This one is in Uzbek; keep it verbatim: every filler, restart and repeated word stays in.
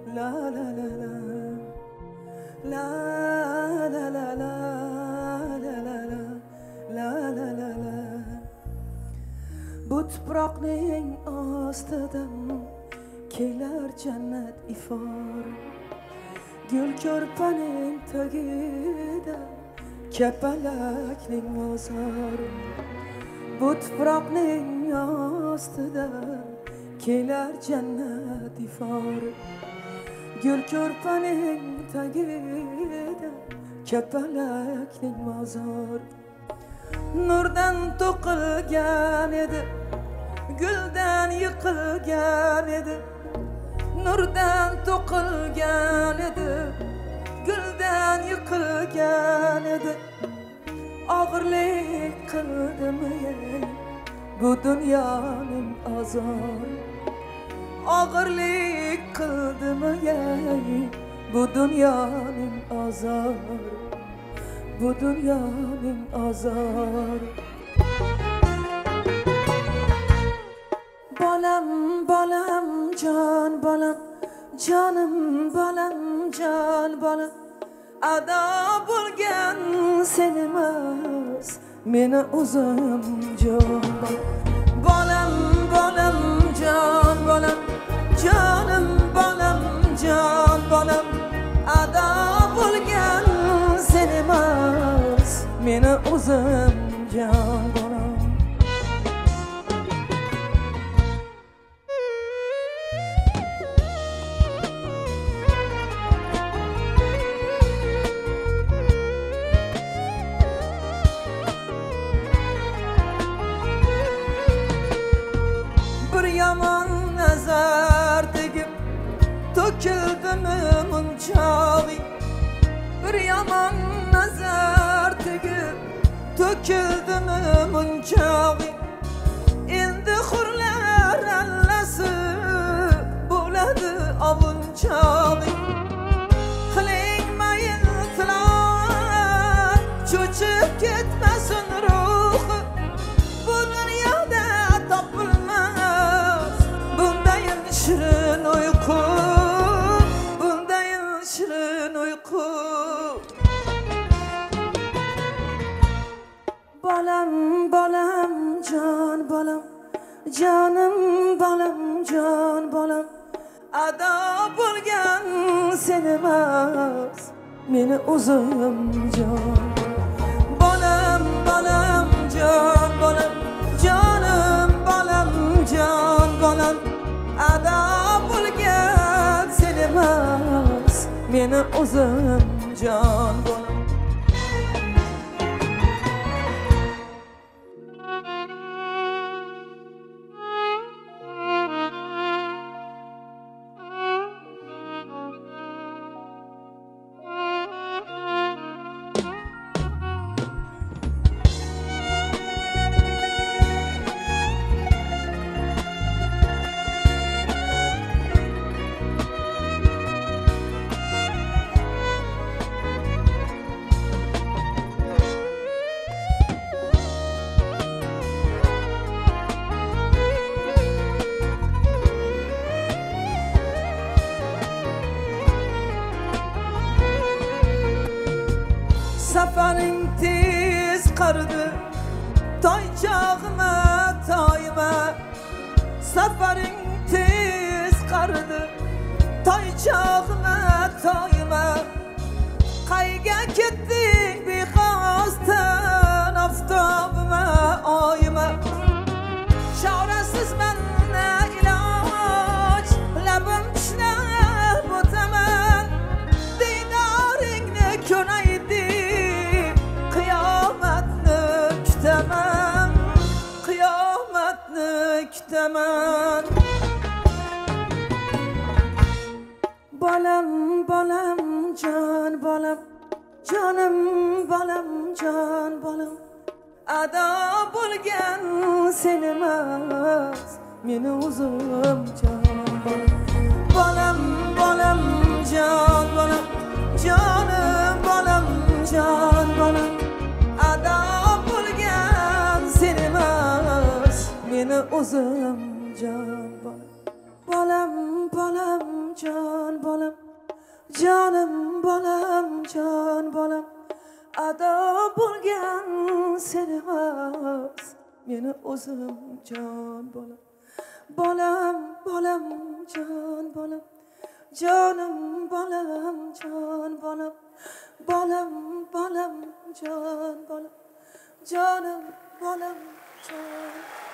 La la la la La la la la La la la La la la la Bu tuproqning ostidan kelar jannat ifor Gul ko'rpaning tagida kapalakning mozor Bu tuproqning ostidan kelar jannat ifor Gul ko'rpaning tagida kapalakning mozor Nurdan to'qilgan edi guldan yiqilgan edi Nurdan to'qilgan edi guldan yiqilgan edi Og'irlik qildimi bu dunyoning azori Og'irlik qildimi bu dunyoning azori Bu dunyoning azori Bolam bolam jon bolam jonim bolam jon bolam Ado bo'lgan sen emas meni o'zim jon bolam bolam jon bolam jonim bolam jon bolam Ado bo'lgan sen emas meni o'zim jon bolam Yaman nazar tegib to'kildimi munchog'i Bir yaman nazar tegib to'kildimi munchog'i Endi hurlar allasi bo'ladi ovunchog'i Qiling mayin tilovat cho'chib ketmasin ruhi Bu dunyoda topilmas bundayin shirin uyqu bundayin shirin uyqu Bolam bolam jon bolam jonim bolam jon bolam Ado bo'lgan sen emas meni o'zim jon Bolam bolam jon bolam jonim bolam jon bolam Ado bo'lgan sen emas meni o'zim jon bolam Safaring tez qardi toychog'ima toyima Safaring tez qardi toychog'ima toyima Qayga ketding bexosdan oftobima oyima Chorasiz manna iloj labim tishlab o'taman Diydoringni ko'ray qiyomatni kutaman Bolam bolam jon bolam jonim bolam jon bolam Ado bo'lgan sen emas meni o'zim jon bolam Bolam bolam jon bolam jonim bolam jon bolam Ado bo'lgan sen emas meni o'zim jon bolam bolam bolam jon bolam jonim bolam jon bolam ado bo'lgan seni emas meni o'zim jon bolam bolam bolam jon bolam jonim bolam jon bolam bolam bolam jon bolam jonim bolam jon